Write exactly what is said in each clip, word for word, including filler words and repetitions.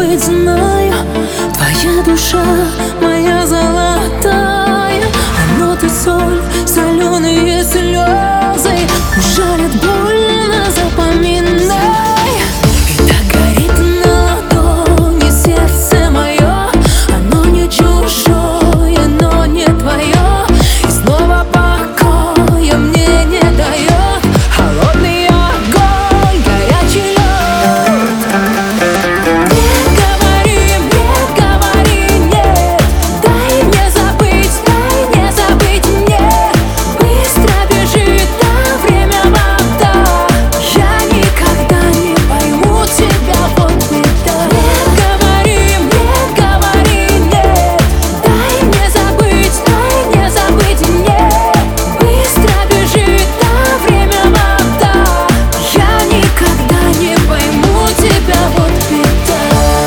забыть знаю. Твоя душа, моя золотая, а ноты соль, соленые слезы ужалят больно, запоминай. И так горит на ладони сердце мое, оно не чужое, но не твое. И снова покоя мне не дает холодный огонь, горячий лед. Не говори мне, говори нет, дай мне забыть, дай мне забыть мне. Быстро бежит, а время вода, я никогда не пойму тебя, вот беда. Не говори мне, говори нет, дай мне забыть, дай мне забыть мне. Быстро бежит, а время вода, я никогда не пойму тебя, вот беда.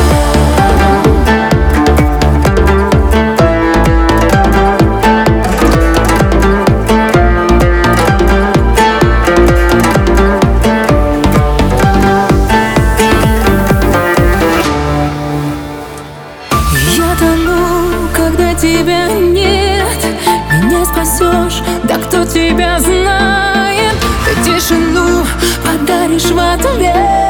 Я тону, когда тебя нет. Меня спасешь, да кто тебя знает? Ты тишину подаришь в ответ.